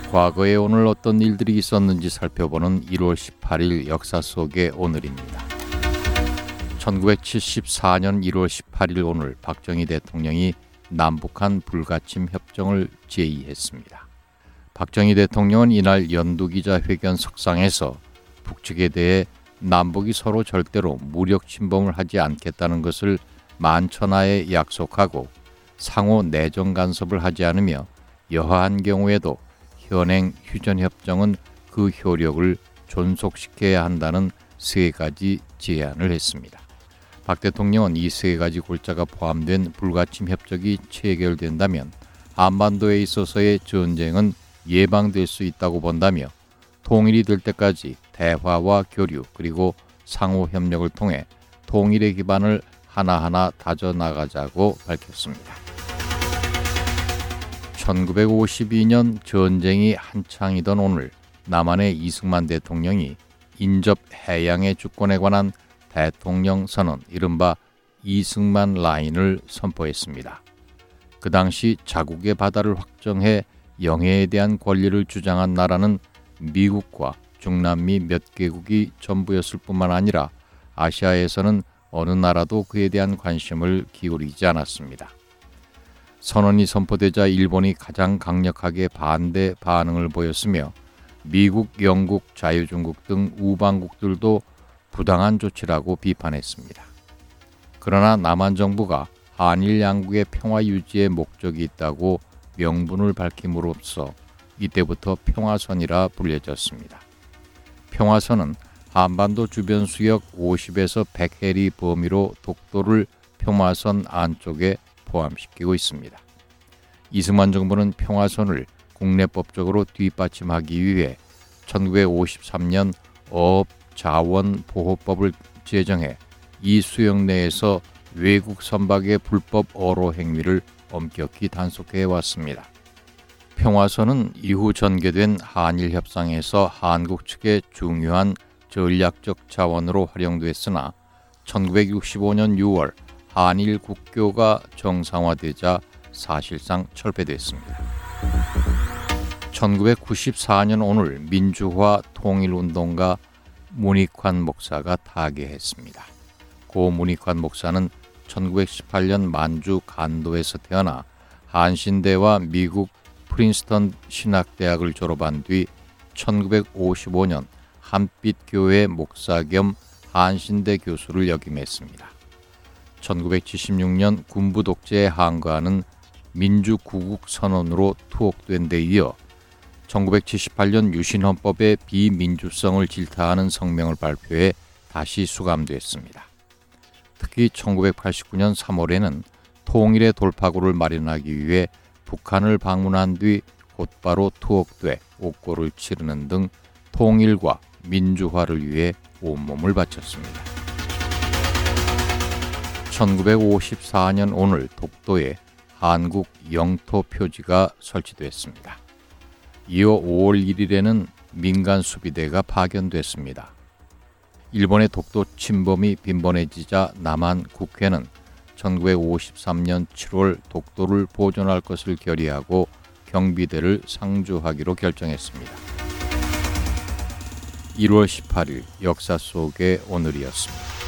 과거에 오늘 어떤 일들이 있었는지 살펴보는 1월 18일 역사 속의 오늘입니다. 1974년 1월 18일 오늘 박정희 대통령이 남북한 불가침 협정을 제의했습니다. 박정희 대통령은 이날 연두기자회견석상에서 북측에 대해 남북이 서로 절대로 무력 침범을 하지 않겠다는 것을 만천하에 약속하고 상호 내정 간섭을 하지 않으며 여하한 경우에도 현행 휴전협정은 그 효력을 존속시켜야 한다는 세 가지 제안을 했습니다. 박 대통령은 이 세 가지 골자가 포함된 불가침 협정이 체결된다면 한반도에 있어서의 전쟁은 예방될 수 있다고 본다며 통일이 될 때까지 대화와 교류 그리고 상호 협력을 통해 통일의 기반을 하나하나 다져나가자고 밝혔습니다. 1952년 전쟁이 한창이던 오늘 남한의 이승만 대통령이 인접 해양의 주권에 관한 대통령 선언 이른바 이승만 라인을 선포했습니다. 그 당시 자국의 바다를 확정해 영해에 대한 권리를 주장한 나라는 미국과 중남미 몇 개국이 전부였을 뿐만 아니라 아시아에서는 어느 나라도 그에 대한 관심을 기울이지 않았습니다. 선언이 선포되자 일본이 가장 강력하게 반대 반응을 보였으며 미국, 영국, 자유중국 등 우방국들도 부당한 조치라고 비판했습니다. 그러나 남한 정부가 한일 양국의 평화 유지에 목적이 있다고 명분을 밝힘으로써 이때부터 평화선이라 불려졌습니다. 평화선은 한반도 주변 수역 50에서 100해리 범위로 독도를 평화선 안쪽에 포함시키고 있습니다. 이승만 정부는 평화선을 국내법적으로 뒷받침하기 위해 1953년 어업자원보호법을 제정해 이 수역 내에서 외국 선박의 불법 어로 행위를 엄격히 단속해 왔습니다. 평화선은 이후 전개된 한일 협상에서 한국 측의 중요한 전략적 자원으로 활용됐으나 1965년 6월 한일 국교가 정상화되자 사실상 철폐됐습니다. 1994년 오늘 민주화 통일운동가 문익환 목사가 타계했습니다. 고 문익환 목사는 1918년 만주 간도에서 태어나 한신대와 미국 프린스턴 신학대학을 졸업한 뒤 1955년 한빛교회 목사 겸 한신대 교수를 역임했습니다. 1976년 군부 독재에 항거하는 민주구국 선언으로 투옥된 데 이어 1978년 유신헌법의 비민주성을 질타하는 성명을 발표해 다시 수감됐습니다. 특히 1989년 3월에는 통일의 돌파구를 마련하기 위해 북한을 방문한 뒤 곧바로 투옥돼 옥고를 치르는 등 통일과 민주화를 위해 온몸을 바쳤습니다. 1954년 오늘 독도에 한국 영토 표지가 설치됐습니다. 이어 5월 1일에는 민간 수비대가 파견됐습니다. 일본의 독도 침범이 빈번해지자 남한 국회는 1953년 7월 독도를 보존할 것을 결의하고 경비대를 상주하기로 결정했습니다. 1월 18일 역사 속의 오늘이었습니다.